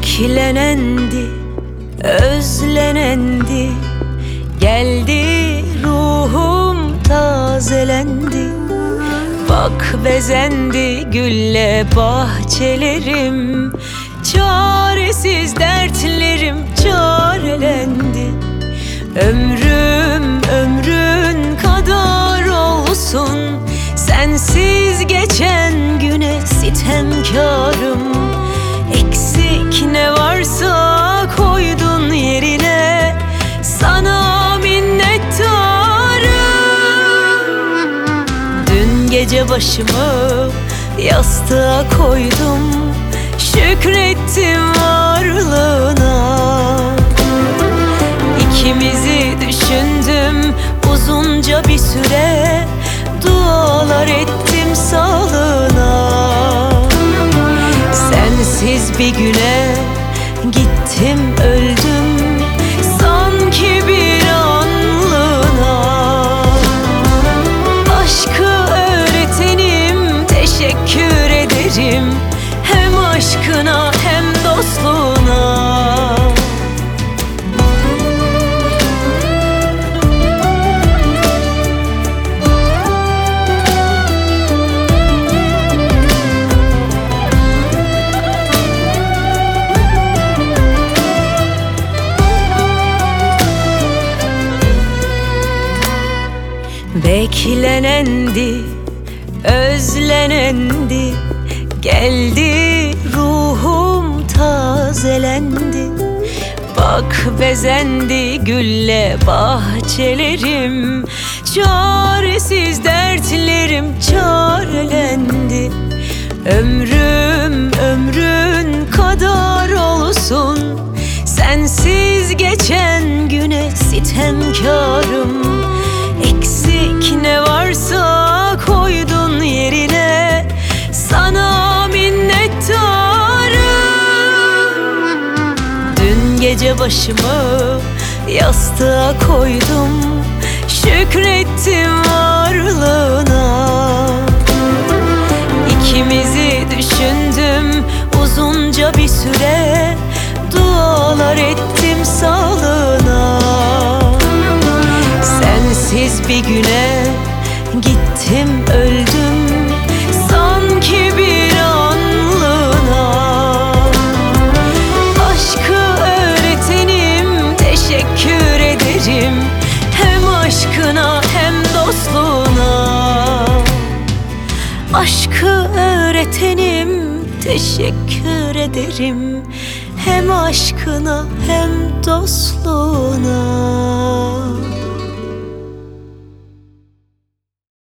Beklenendi, özlenendi, geldi ruhum tazelendi. Bak bezendi gülle bahçelerim, çaresiz dertlerim çarelendi. Ömrüm ömrün kadar olsun, sensiz geçen güne sitemkarım. Eksik ne varsa koydun yerine, sana minnettarım. Dün gece başımı yastığa koydum, şükrettim varlığına. İkimizi düşündüm uzunca bir süre, dualar ettim sağlığına. Sensiz bir güne gittim öldüm, sanki bir anlığına. Aşkı öğretenim, teşekkür ederim, hem aşkına hem dostluğuna. Beklenendi, özlenendi, geldi ruhum tazelendi. Bak bezendi gülle bahçelerim, çaresiz dertlerim çarelendi. Ömrüm ömrün kadar olsun, sensiz geçen güne sitemkarım. Eksik ne varsa koydun yerine, sana minnettarım. Dün gece başımı yastığa koydum, şükrettim varlığına. İkimizi düşündüm uzunca bir süre, dualar ettim sağlığına. Sensiz bir güne gittim öldüm, sanki bir anlığına. Aşkı öğretenim, teşekkür ederim, hem aşkına hem dostluğuna. Aşkı öğretenim, teşekkür ederim, hem aşkına hem dostluğuna.